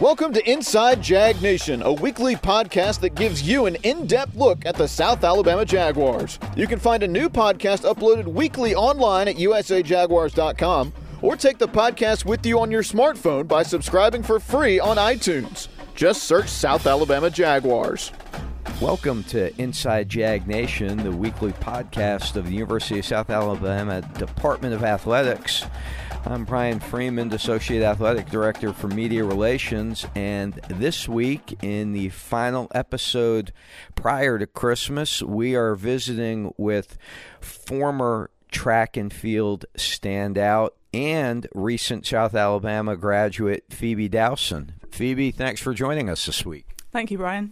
Welcome to Inside Jag Nation, a weekly podcast that gives you an in-depth look at the South Alabama Jaguars. You can find a new podcast uploaded weekly online at usajaguars.com or take the podcast with you on your smartphone by subscribing for free on iTunes. Just search South Alabama Jaguars. Welcome to Inside Jag Nation, the weekly podcast of the University of South Alabama Department of Athletics. I'm Brian Freeman, Associate Athletic Director for Media Relations, and this week, in the final episode prior to Christmas, we are visiting with former track and field standout and recent South Alabama graduate Phoebe Dowson. Phoebe, thanks for joining us this week. Thank you, Brian.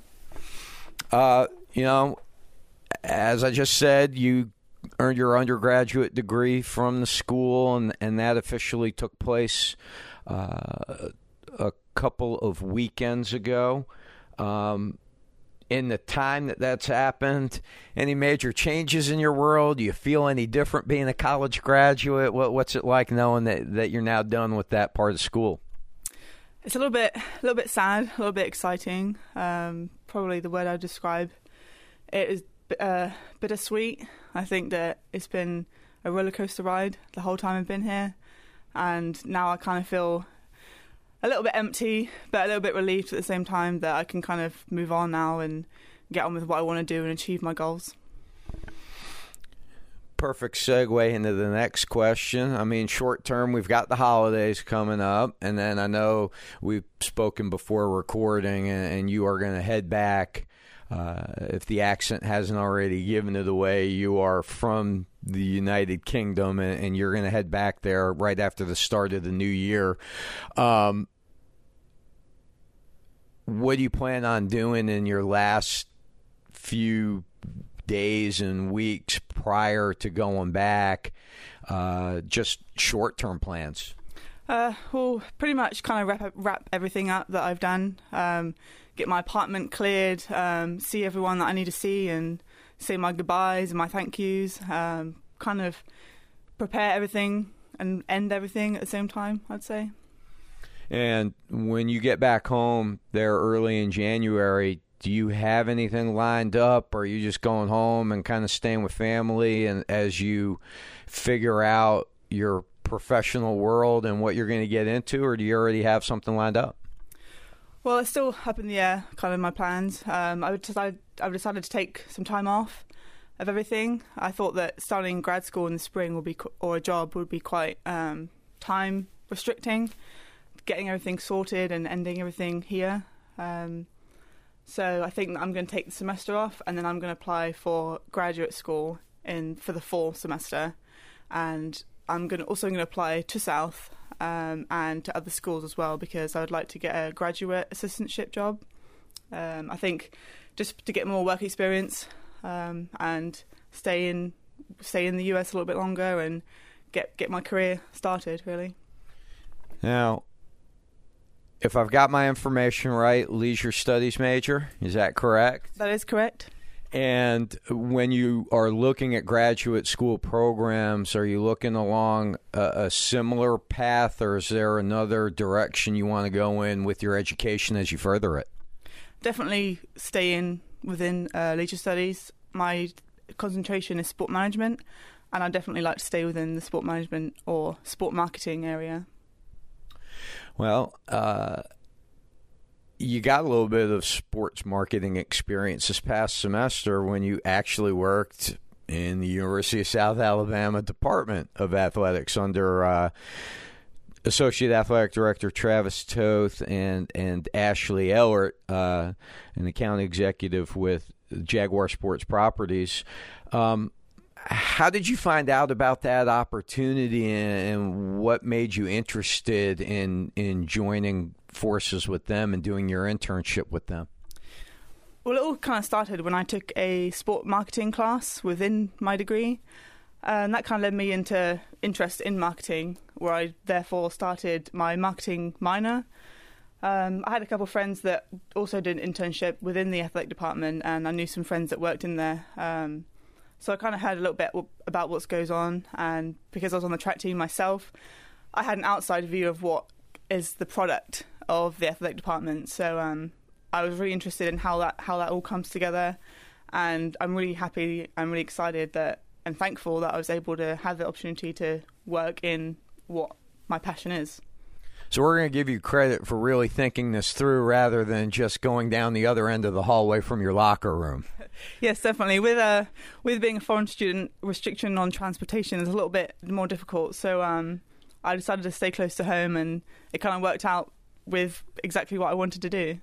As I just said, you earned your undergraduate degree from the school, and that officially took place a couple of weekends ago. In the time that's happened, any major changes in your world? Do you feel any different being a college graduate? What's it like knowing that you're now done with that part of school? It's a little bit sad, a little bit exciting. Probably the word I'd describe it is bittersweet. I think that it's been a roller coaster ride the whole time I've been here, and now I kind of feel a little bit empty, but a little bit relieved at the same time that I can kind of move on now and get on with what I want to do and achieve my goals. Perfect segue into the next question. I mean, short term, we've got the holidays coming up, and then I know we've spoken before recording, and you are going to head back. If the accent hasn't already given it away, you are from the United Kingdom, and you're going to head back there right after the start of the new year. What do you plan on doing in your last few days and weeks prior to going back? Just short-term plans. Well, pretty much kind of wrap everything up that I've done. Get my apartment cleared, see everyone that I need to see, and say my goodbyes and my thank yous. Kind of prepare everything and end everything at the same time, I'd say. And when you get back home there early in January, do you have anything lined up, or are you just going home and kind of staying with family and as you figure out your professional world and what you're going to get into, or do you already have something lined up? Well, it's still up in the air, kind of my plans. I've decided to take some time off of everything. I thought that starting grad school in the spring or a job would be quite time restricting, getting everything sorted and ending everything here. So I think that I'm going to take the semester off, and then I'm going to apply for graduate school for the fall semester, and I'm also going to apply to South and to other schools as well, because I would like to get a graduate assistantship job. I think just to get more work experience and stay in the US a little bit longer and get my career started, really. Now, if I've got my information right, leisure studies major, is that correct? That is correct. And when you are looking at graduate school programs, are you looking along a similar path, or is there another direction you want to go in with your education as you further it? Definitely stay within leisure studies. My concentration is sport management, and I definitely like to stay within the sport management or sport marketing area. Well, you got a little bit of sports marketing experience this past semester when you actually worked in the University of South Alabama Department of Athletics under Associate Athletic Director Travis Toth and Ashley Ellert, an account executive with Jaguar Sports Properties. How did you find out about that opportunity, and what made you interested in joining forces with them and doing your internship with them? Well, it all kind of started when I took a sport marketing class within my degree, and that kind of led me into interest in marketing, where I therefore started my marketing minor. I had a couple of friends that also did an internship within the athletic department, and I knew some friends that worked in there. So I kind of heard a little bit about what goes on, and because I was on the track team myself, I had an outside view of what is the product of the athletic department. So I was really interested in how that all comes together, and I'm really happy. I'm really excited and thankful that I was able to have the opportunity to work in what my passion is. So we're going to give you credit for really thinking this through rather than just going down the other end of the hallway from your locker room. Yes, definitely. With being a foreign student, restriction on transportation is a little bit more difficult. So I decided to stay close to home, and it kind of worked out with exactly what I wanted to do.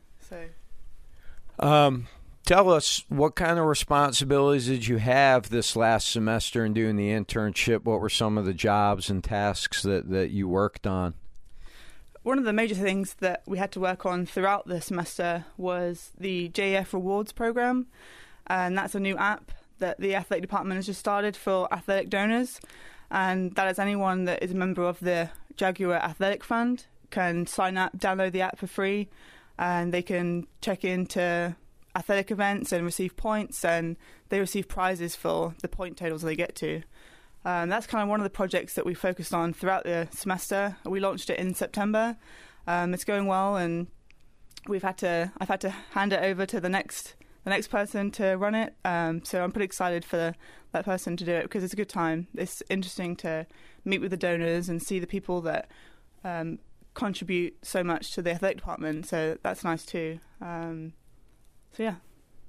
So, tell us, what kind of responsibilities did you have this last semester in doing the internship? What were some of the jobs and tasks that you worked on? One of the major things that we had to work on throughout the semester was the JEF Rewards program, and that's a new app that the athletic department has just started for athletic donors, and that is anyone that is a member of the Jaguar Athletic Fund can sign up, download the app for free, and they can check into athletic events and receive points, and they receive prizes for the point totals they get to. That's kind of one of the projects that we focused on throughout the semester. We launched it in September. It's going well, and I've had to hand it over to the next person to run it. So I'm pretty excited for that person to do it because it's a good time. It's interesting to meet with the donors and see the people that contribute so much to the athletic department. So that's nice too. So yeah.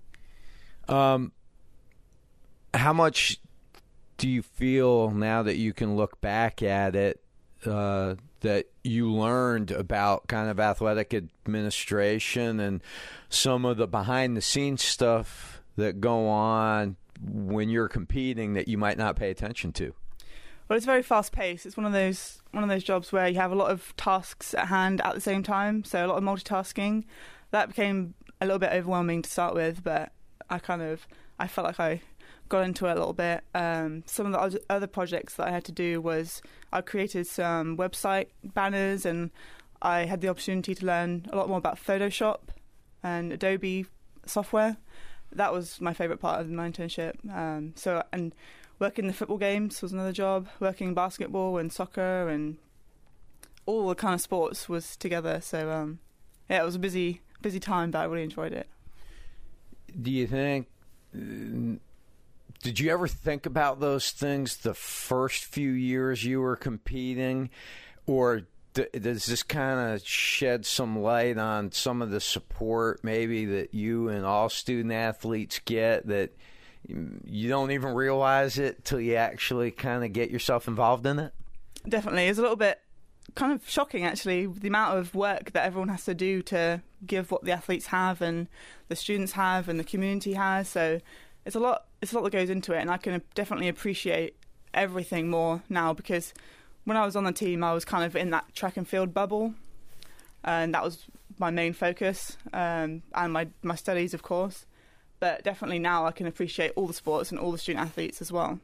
How much do you feel now that you can look back at it that you learned about kind of athletic administration and some of the behind-the-scenes stuff that go on when you're competing that you might not pay attention to? Well, it's very fast-paced. It's one of those jobs where you have a lot of tasks at hand at the same time, so a lot of multitasking. That became a little bit overwhelming to start with, but I felt like I got into it a little bit. Some of the other projects that I had to do was I created some website banners, and I had the opportunity to learn a lot more about Photoshop and Adobe software. That was my favourite part of my internship. And working the football games was another job. Working basketball and soccer and all the kind of sports was together. So it was a busy time, but I really enjoyed it. Do you think? Did you ever think about those things the first few years you were competing, or does this kind of shed some light on some of the support maybe that you and all student athletes get that you don't even realize it till you actually kind of get yourself involved in it? Definitely. It's a little bit kind of shocking, actually, the amount of work that everyone has to do to give what the athletes have and the students have and the community has. So it's a lot that goes into it, and I can definitely appreciate everything more now, because when I was on the team, I was kind of in that track and field bubble, and that was my main focus, and my studies, of course. But definitely now I can appreciate all the sports and all the student athletes as well.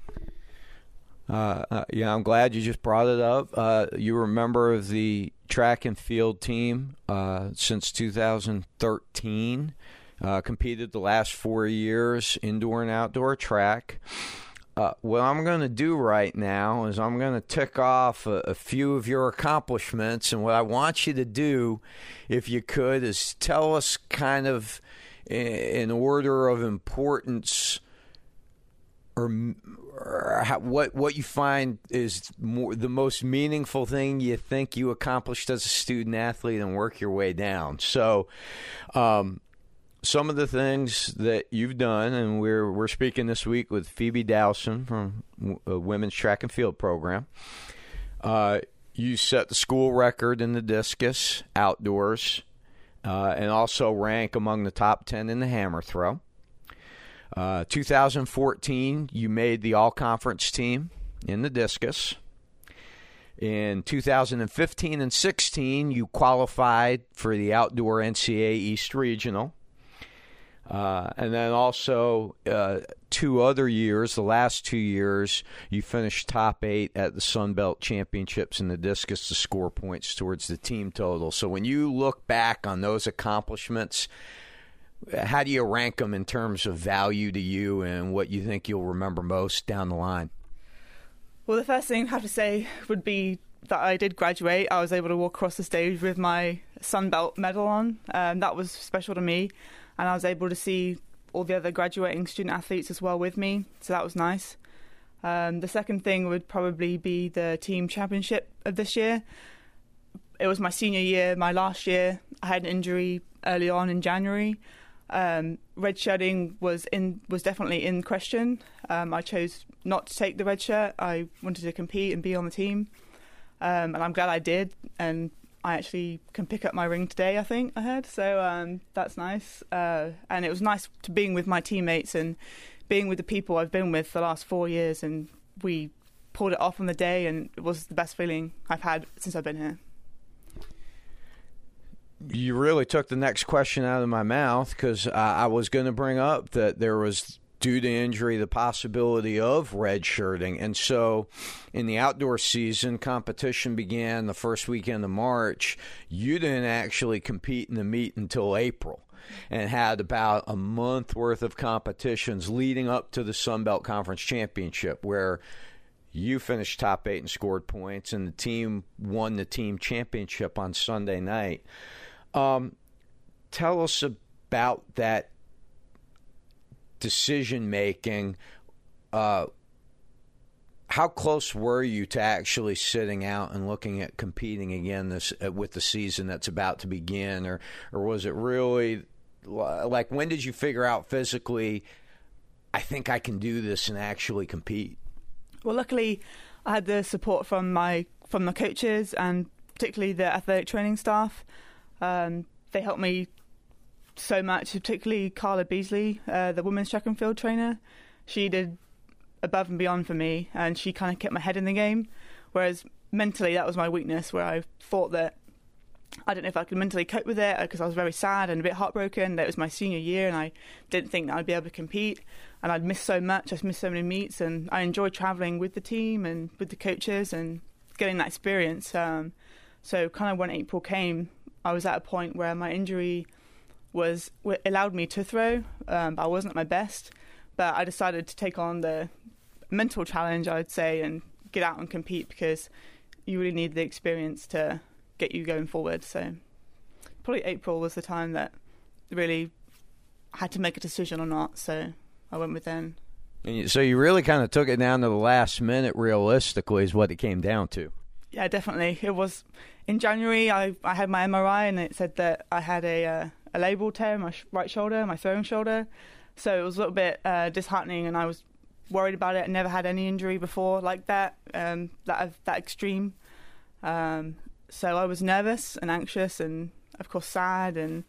Yeah, I'm glad you just brought it up. You were a member of the track and field team since 2013. Competed the last 4 years, indoor and outdoor track. What I'm going to do right now is I'm going to tick off a few of your accomplishments, and what I want you to do, if you could, is tell us kind of in order of importance or what you find is the most meaningful thing you think you accomplished as a student athlete, and work your way down. So some of the things that you've done, and we're speaking this week with Phoebe Dowson from a women's track and field program. You set the school record in the discus outdoors, and also rank among the top 10 in the hammer throw. 2014, you made the all-conference team in the discus. In 2015 and 16, you qualified for the outdoor NCAA East Regional. And then also 2 other years, the last 2 years, you finished top 8 at the Sun Belt Championships in the discus to score points towards the team total. So when you look back on those accomplishments, how do you rank them in terms of value to you and what you think you'll remember most down the line? Well, the first thing I have to say would be that I did graduate. I was able to walk across the stage with my Sunbelt medal on. That was special to me, and I was able to see all the other graduating student athletes as well with me, so that was nice. The second thing would probably be the team championship of this year. It was my senior year, my last year. I had an injury early on in January. Redshirting was definitely in question. I chose not to take the red shirt. I wanted to compete and be on the team, and I'm glad I did. And I actually can pick up my ring today, I think I heard. So that's nice. And it was nice to being with my teammates and being with the people I've been with for the last 4 years. And we pulled it off on the day, and it was the best feeling I've had since I've been here. You really took the next question out of my mouth, because I was going to bring up that there was, due to injury, the possibility of redshirting. And so in the outdoor season, competition began the first weekend of March. You didn't actually compete in the meet until April, and had about a month worth of competitions leading up to the Sun Belt Conference Championship, where you finished top 8 and scored points, and the team won the team championship on Sunday night. Tell us about that decision making. How close were you to actually sitting out and looking at competing again with the season that's about to begin, or was it really like, when did you figure out physically, I think I can do this and actually compete? Well, luckily I had the support from the coaches and particularly the athletic training staff. They helped me so much, particularly Carla Beasley, the women's track and field trainer. She did above and beyond for me, and she kind of kept my head in the game, whereas mentally that was my weakness, where I thought that I don't know if I could mentally cope with it, because I was very sad and a bit heartbroken that it was my senior year and I didn't think that I'd be able to compete, and I'd missed so much. I'd missed so many meets, and I enjoyed travelling with the team and with the coaches and getting that experience. So kind of when April came, I was at a point where my injury allowed me to throw, but I wasn't at my best. But I decided to take on the mental challenge, I would say, and get out and compete, because you really need the experience to get you going forward. So probably April was the time that really I had to make a decision or not, so I went with then. And so you really kind of took it down to the last minute, realistically, is what it came down to. Yeah, definitely. It was in January. I had my MRI, and it said that I had a labral tear in my right shoulder, my throwing shoulder. So it was a little bit disheartening, and I was worried about it. I never had any injury before like that, that extreme. So I was nervous and anxious, and of course sad, and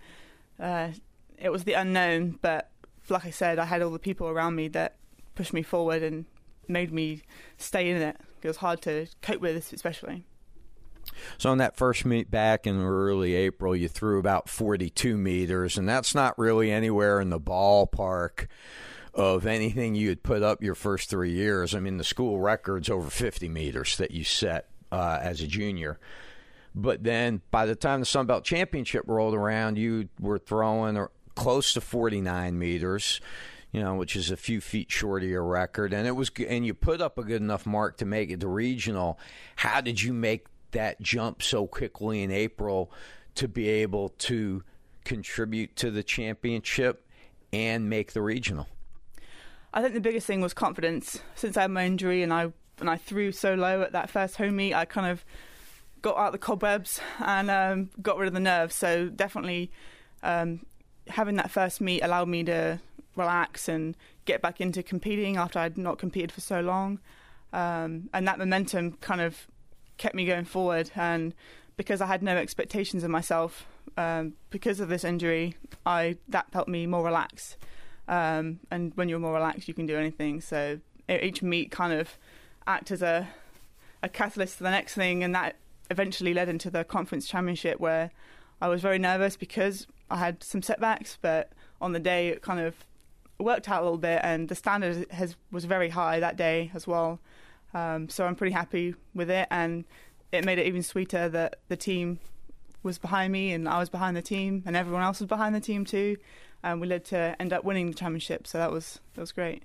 it was the unknown. But like I said, I had all the people around me that pushed me forward and made me stay in it. It was hard to cope with this, especially. So on that first meet back in early April, you threw about 42 meters, and that's not really anywhere in the ballpark of anything you had put up your first 3 years. I mean, the school record's over 50 meters that you set as a junior. But then by the time the Sun Belt Championship rolled around, you were throwing close to 49 meters, which is a few feet short of your record. And you put up a good enough mark to make it to regional. How did you make that jump so quickly in April to be able to contribute to the championship and make the regional? I think the biggest thing was confidence. Since I had my injury and I threw so low at that first home meet, I kind of got out the cobwebs and got rid of the nerves. So definitely having that first meet allowed me to relax and get back into competing after I'd not competed for so long. And that momentum kind of kept me going forward. And because I had no expectations of myself, because of this injury, that helped me more relaxed. And when you're more relaxed, you can do anything. So each meet kind of acted as a catalyst to the next thing, and that eventually led into the conference championship, where I was very nervous because I had some setbacks, but on the day it kind of worked out a little bit, and the standard was very high that day as well. So I'm pretty happy with it, and it made it even sweeter that the team was behind me and I was behind the team and everyone else was behind the team too, and we led to end up winning the championship. So that was great.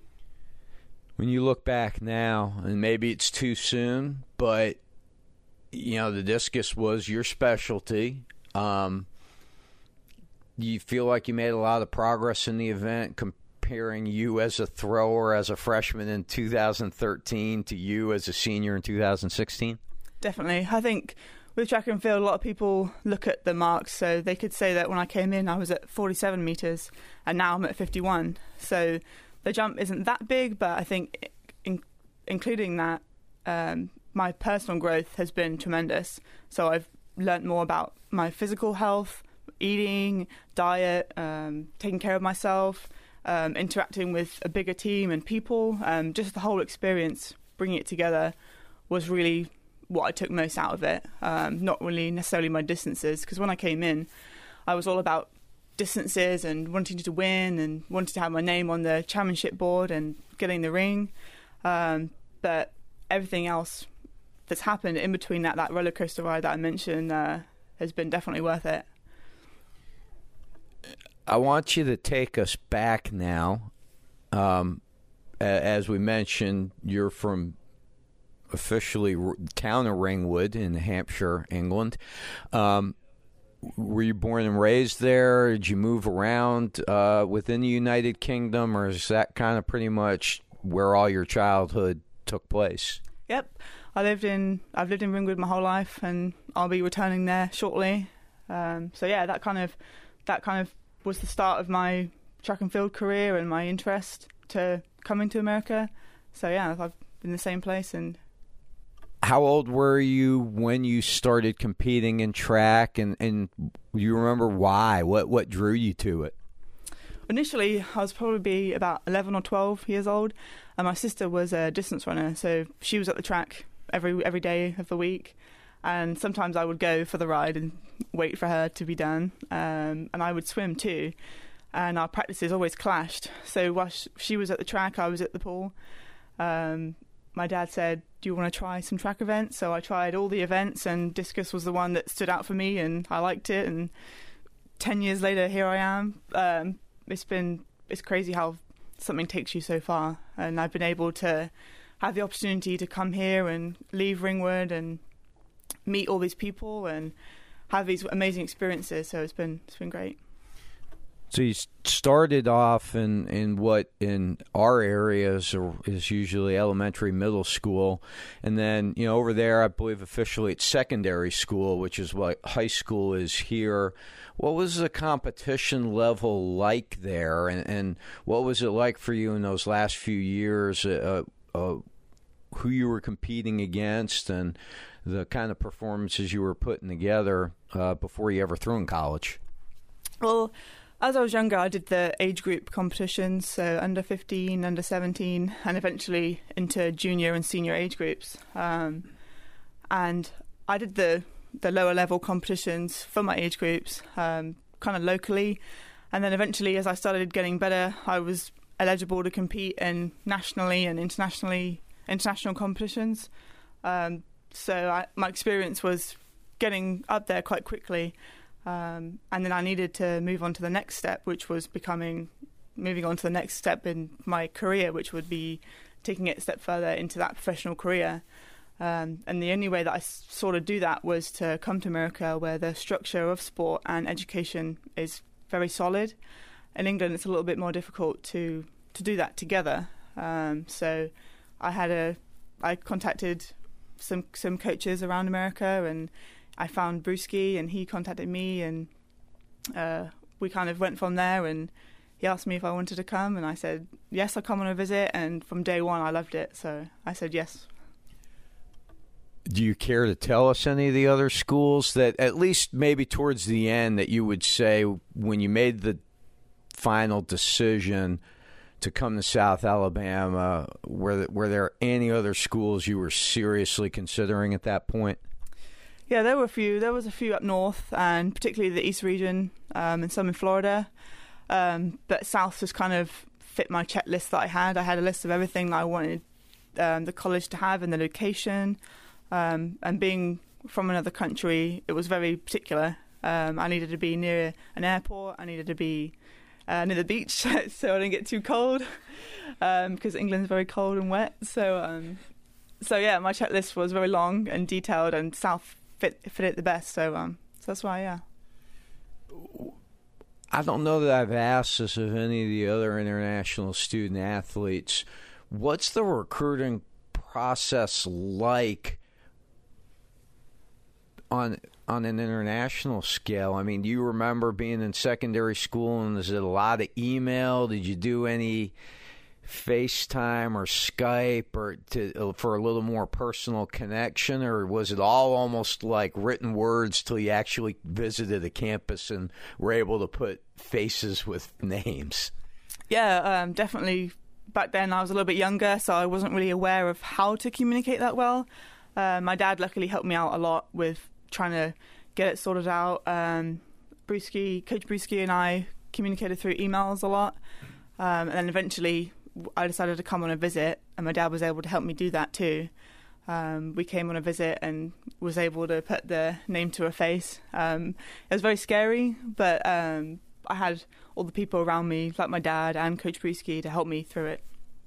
When you look back now, and maybe it's too soon, but the discus was your specialty. You feel like you made a lot of progress in the event, comparing you as a thrower as a freshman in 2013 to you as a senior in 2016? Definitely. I think with track and field, a lot of people look at the marks, so they could say that when I came in I was at 47 metres and now I'm at 51. So the jump isn't that big, but I think including that, my personal growth has been tremendous. So I've learnt more about my physical health, eating, diet, taking care of myself, interacting with a bigger team and people. Just the whole experience, bringing it together, was really what I took most out of it. Not really necessarily my distances, because when I came in, I was all about distances and wanting to win and wanting to have my name on the championship board and getting the ring. But everything else that's happened in between that roller coaster ride that I mentioned has been definitely worth it. I want you to take us back now. As we mentioned, you're from officially town of Ringwood in Hampshire, England. Were you born and raised there? Did you move around within the United Kingdom, or is that kind of pretty much where all your childhood took place? Yep, I've lived in Ringwood my whole life, and I'll be returning there shortly. So yeah, that kind of was the start of my track and field career and my interest to coming to America. So yeah, I've been in the same place. And how old were you when you started competing in track, and you remember why? What drew you to it? Initially, I was probably about 11 or 12 years old, and my sister was a distance runner, so she was at the track every day of the week, and sometimes I would go for the ride and wait for her to be done, and I would swim too, and our practices always clashed. So while she was at the track, I was at the pool. My dad said, "Do you want to try some track events?" So I tried all the events, and discus was the one that stood out for me, and I liked it. And 10 years later, here I am. It's crazy how something takes you so far, and I've been able to have the opportunity to come here and leave Ringwood and meet all these people and have these amazing experiences. So it's been great. So you started off in what in our areas is usually elementary, middle school, and then over there I believe officially it's secondary school, which is what high school is here. What was the competition level like there, and what was it like for you in those last few years? Who you were competing against and the kind of performances you were putting together before you ever threw in college? Well, as I was younger, I did the age group competitions, so under 15, under 17, and eventually into junior and senior age groups. And I did the lower level competitions for my age groups, kind of locally. And then eventually, as I started getting better, I was eligible to compete in nationally and international competitions. So my experience was getting up there quite quickly. And then I needed to move on to the next step, which was moving on to the next step in my career, which would be taking it a step further into that professional career. And the only way that I sort of do that was to come to America, where the structure of sport and education is very solid. In England, it's a little bit more difficult to do that together. So I contacted some coaches around America, and I found Brewski, and he contacted me, and we kind of went from there, and he asked me if I wanted to come, and I said, yes, I'll come on a visit, and from day one I loved it, so I said yes. Do you care to tell us any of the other schools that, at least maybe towards the end, that you would say when you made the final decision to come to South Alabama, were there any other schools you were seriously considering at that point? Yeah, there were a few. There was a few up north, and particularly the East region, and some in Florida. But South just kind of fit my checklist that I had. I had a list of everything that I wanted the college to have and the location. And being from another country, it was very particular. I needed to be near an airport. I needed to be near the beach, so I didn't get too cold, because England's very cold and wet. So yeah, my checklist was very long and detailed, and South fit it the best. So that's why, yeah. I don't know that I've asked this of any of the other international student athletes. What's the recruiting process like on an international scale? I mean, do you remember being in secondary school, and is it a lot of email? Did you do any FaceTime or Skype for a little more personal connection, or was it all almost like written words till you actually visited a campus and were able to put faces with names? Yeah, definitely. Back then I was a little bit younger, so I wasn't really aware of how to communicate that well. My dad luckily helped me out a lot with trying to get it sorted out. Coach Bruschi and I communicated through emails a lot, and then eventually I decided to come on a visit, and my dad was able to help me do that too. We came on a visit and was able to put the name to a face. It was very scary, but I had all the people around me, like my dad and Coach Bruschi, to help me through it.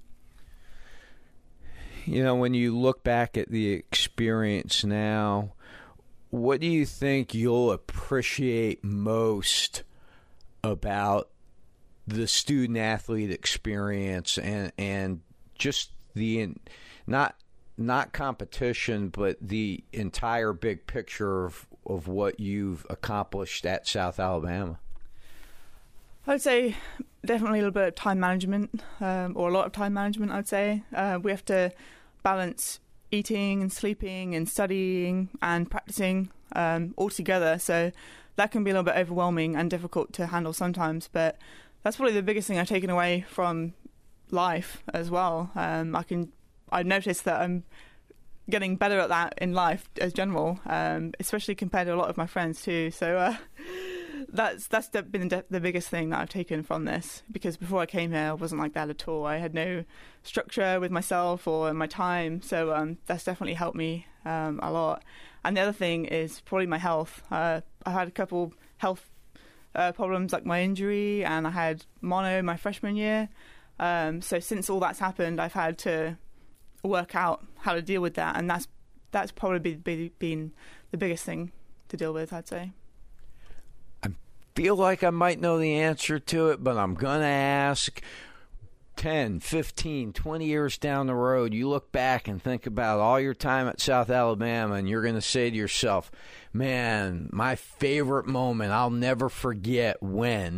You know, when you look back at the experience now, what do you think you'll appreciate most about the student-athlete experience and just the not competition, but the entire big picture of what you've accomplished at South Alabama? I'd say definitely a little bit of time management, or a lot of time management, I'd say. We have to balance eating and sleeping and studying and practicing all together, so that can be a little bit overwhelming and difficult to handle sometimes, but that's probably the biggest thing I've taken away from life as well. I've noticed that I'm getting better at that in life as general, especially compared to a lot of my friends too. So that's been the biggest thing that I've taken from this, because before I came here I wasn't like that at all. I had no structure with myself or my time, so that's definitely helped me a lot. And the other thing is probably my health. I had a couple health problems, like my injury, and I had mono my freshman year. So since all that's happened, I've had to work out how to deal with that, and that's probably been the biggest thing to deal with, I'd say. I feel like I might know the answer to it, but I'm going to ask. 10, 15, 20 years down the road, you look back and think about all your time at South Alabama, and you're going to say to yourself, man, my favorite moment, I'll never forget when.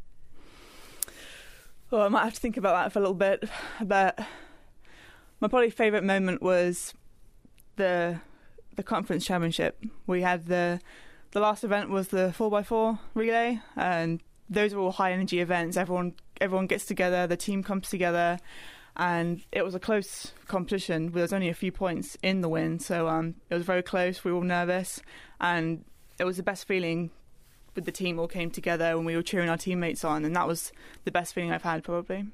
Well, I might have to think about that for a little bit, but my probably favorite moment was the conference championship. We had the last event was the 4x4 relay, and those are all high energy events. Everyone gets together, the team comes together, and it was a close competition. There was only a few points in the win, so it was very close. We were all nervous, and it was the best feeling with the team all came together when we were cheering our teammates on, and that was the best feeling I've had probably.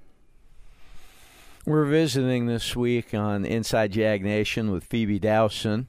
We're visiting this week on Inside Jag Nation with Phoebe Dowson,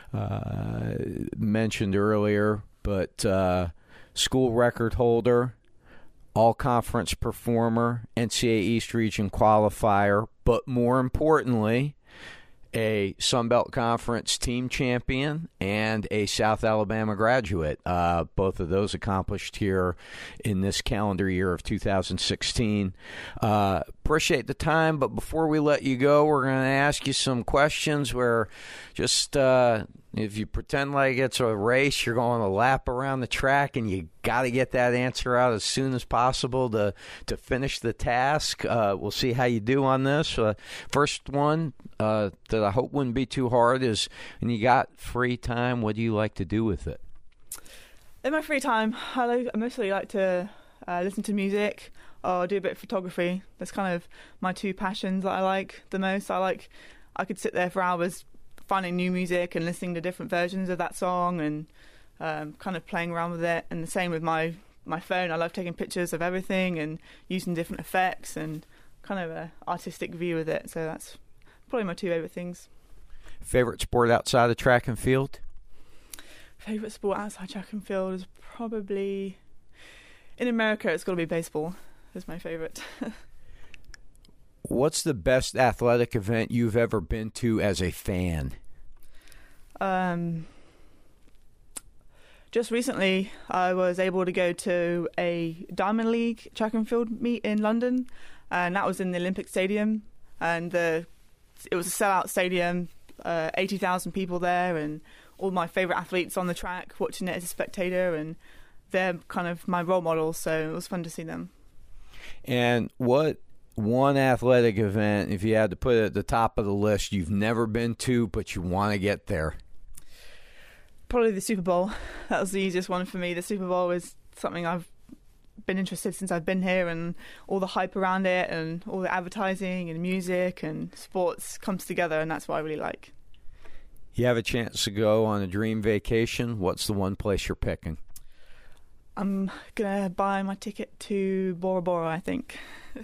mentioned earlier, but school record holder, all-conference performer, NCAA East Region qualifier, but more importantly, a Sun Belt Conference team champion and a South Alabama graduate. Both of those accomplished here in this calendar year of 2016. Appreciate the time, but before we let you go, we're going to ask you some questions where just if you pretend like it's a race, you're going a lap around the track, and you got to get that answer out as soon as possible to finish the task. We'll see how you do on this. First one that I hope wouldn't be too hard is, when you got free time, what do you like to do with it? In my free time, I mostly like to listen to music or do a bit of photography. That's kind of my two passions that I like the most. I could sit there for hours finding new music and listening to different versions of that song and kind of playing around with it. And the same with my phone. I love taking pictures of everything and using different effects and kind of an artistic view with it. So that's probably my two favourite things. Favorite sport outside of track and field? Favorite sport outside track and field is probably, in America, it's got to be baseball. Is my favorite. What's the best athletic event you've ever been to as a fan? Just recently, I was able to go to a Diamond League track and field meet in London, and that was in the Olympic Stadium. And it was a sellout stadium, 80,000 people there, and all my favourite athletes on the track, watching it as a spectator, and they're kind of my role models, so it was fun to see them. And what one athletic event, if you had to put it at the top of the list, you've never been to but you want to get there? Probably the Super Bowl. That was the easiest one for me. The Super Bowl is something I've been interested since I've been here, and all the hype around it and all the advertising and music and sports comes together, and that's what I really like. You have a chance to go on a dream vacation. What's the one place you're picking? I'm going to buy my ticket to Bora Bora, I think.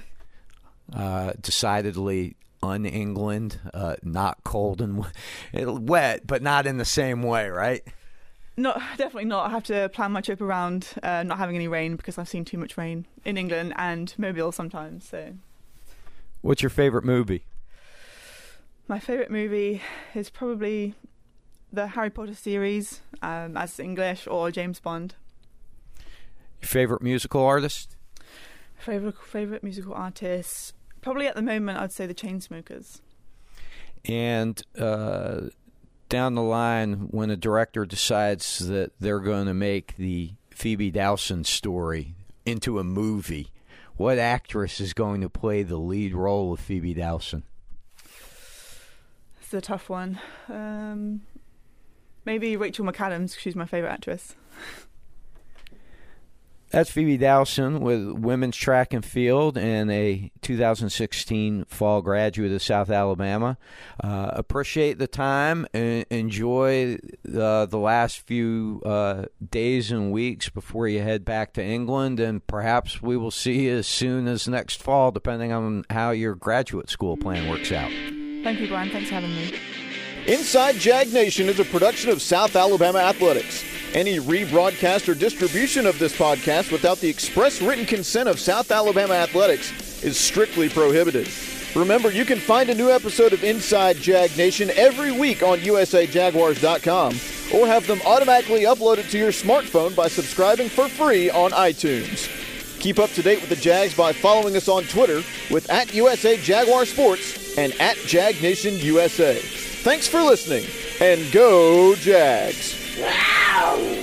Decidedly un-England, not cold and wet, but not in the same way, right? No, definitely not. I have to plan my trip around not having any rain, because I've seen too much rain in England and Mobile sometimes. So, what's your favorite movie? My favorite movie is probably the Harry Potter series, as English, or James Bond. Your favorite musical artist? Favorite musical artist? Probably at the moment, I'd say the Chainsmokers. And down the line, when a director decides that they're going to make the Phoebe Dowson story into a movie, what actress is going to play the lead role of Phoebe Dowson? It's a tough one. Maybe Rachel McAdams, because she's my favorite actress. That's Phoebe Dowson with women's track and field and a 2016 fall graduate of South Alabama. Appreciate the time and enjoy the last few days and weeks before you head back to England, and perhaps we will see you as soon as next fall, depending on how your graduate school plan works out. Thank you, Brian. Thanks for having me. Inside Jag Nation is a production of South Alabama Athletics. Any rebroadcast or distribution of this podcast without the express written consent of South Alabama Athletics is strictly prohibited. Remember, you can find a new episode of Inside Jag Nation every week on USAJaguars.com, or have them automatically uploaded to your smartphone by subscribing for free on iTunes. Keep up to date with the Jags by following us on Twitter with @USAJaguarSports and @JagNationUSA. Thanks for listening, and go Jags! Wow!